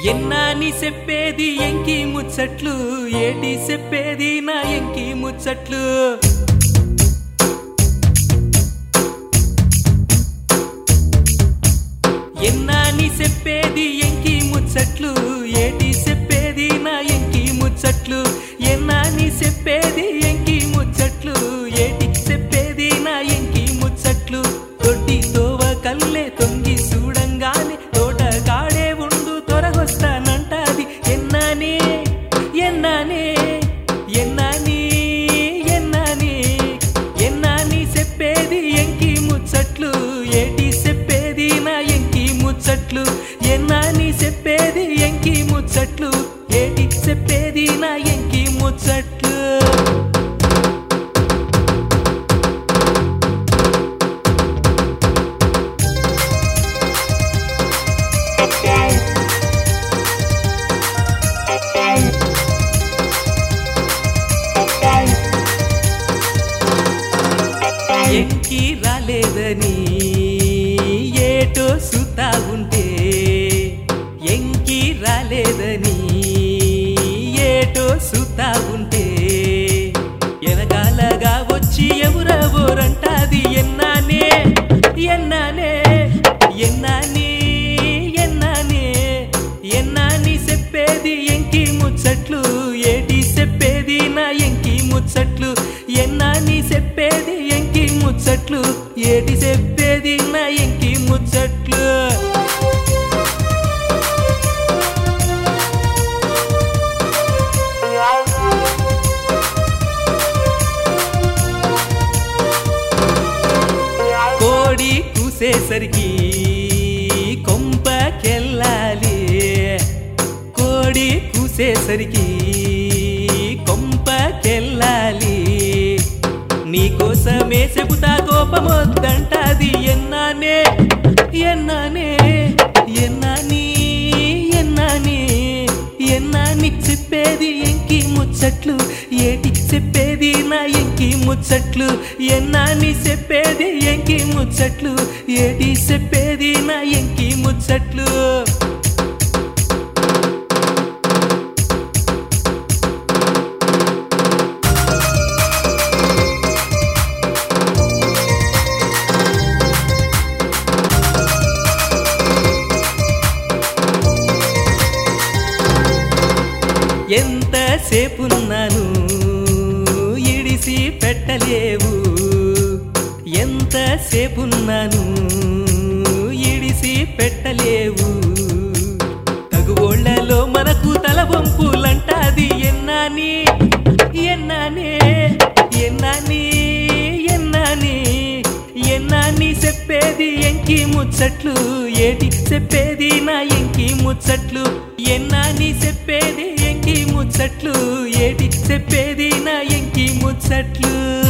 ఎన్నాని చెప్పేది ఎంకి ముచ్చట్లు ఏటి చెప్పేది నా ఎంకి ముచ్చట్లు ఎన్నాని చెప్పేది ఎంకి ముచ్చట్లు ఏటి చెప్పేది నా ఎంకి ముచ్చట్లు ఎన్నాని చెప్పేది ఎంకి ముచ్చట్లు ఏటి చెప్పేది నా ఎంకి ముచ్చట్లు తొట్టి తోవ కల్లే తొంగి చూడంగానే తోట కాడే ఉండు తొరగొస్తానంటాది ఎన్నానే ఎన్నానే ఎన్నాని ఎన్నాని ఎన్నాని చెప్పేది ఎంకి ముచ్చట్లు ఏటి చెప్పేది నా ఎంకి ముచ్చట్లు ఎన్నాని చెప్పేది ఎంకి ముచ్చట్లు ఏటి చెప్పేది నా ఎంకి ముచ్చట్లు ఎంకి రాలేదని ఏటో సుతా ఉంటే ఎంకి రాలేదని ఏటో సుతా ఉంటే ఎనకాలగా వచ్చి ఎవరెవరంటాది ఎన్నానే ఎన్నానే ఎన్నాని ఎన్నానే ఎన్నాని చెప్పేది ఎంకి ముచ్చట్లు ఏటి చెప్పేది నా ఎంకి ముచ్చట్లు ఎన్నాని చెప్పేది ఎంకి ముచ్చట్లు ఏటి చెప్పేది నా ఎంకి ముచ్చట్లు కోడి కూసేసరికి కొంపకెళ్ళాలి కోడి కూసేసరికి కొంపకెళ్ళాలి నీకోసమే చెబుతా కోపమొద్దంటాది ఎన్నానే ఎన్నానే ఎన్నాని ఎన్నాని ఎన్నాని చెప్పేది ఎంకి ముచ్చట్లు ఏటి చెప్పేది నా ఎంకి ముచ్చట్లు ఎన్నాని చెప్పేది ఎంకి ముచ్చట్లు ఏటి చెప్పేది నా ఎంకి ముచ్చట్లు ఎంతసేపున్నాను ఇడిసి పెట్టలేవు ఎంతసేపున్నాను ఇడిసి పెట్టలేవు తగువోళ్లలో మనకు తల వంపులంటాది ఎన్నాని ఎన్నానే ఎన్నాని ఎన్నాని ఎన్నాని చెప్పేది ఎంకి ముచ్చట్లు ఏటి చెప్పేది నా ఎంకి ముచ్చట్లు ఎన్నాని చెప్పేది ఎంకి ముచ్చట్లు ఏటి చెప్పేది నా ఎంకి ముచ్చట్లు